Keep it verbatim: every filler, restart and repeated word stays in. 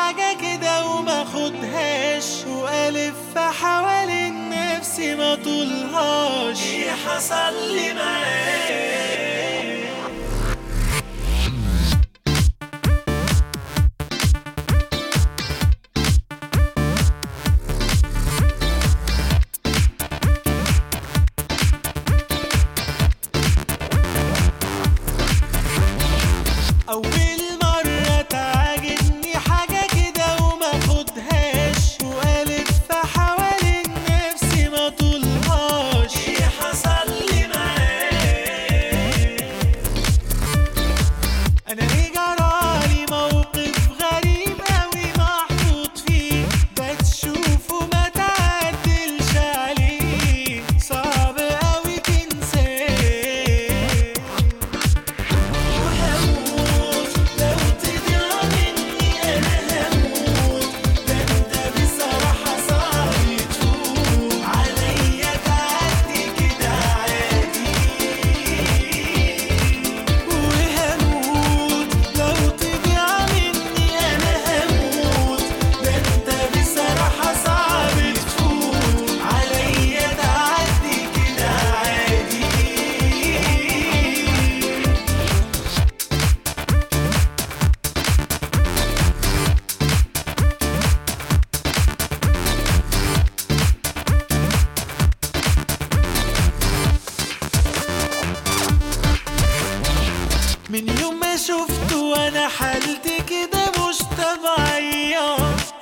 حاجة كده وما خدهاش، والف حوالين نفسي ما طولهاش. ايه حصل لي معاك؟ أول مرة تعجبني حاجة كده وما خدهاش، والف حوالين نفسي ما طولهاش. ايه حصل لي معاك؟ أنا ليه جرالي موقف غريب أوي محطوط فيه، بتشوفه ما تعدلش عليه، صعب أوي تنساه. من يوم ما شفته وانا حالتي كده مش طبيعية،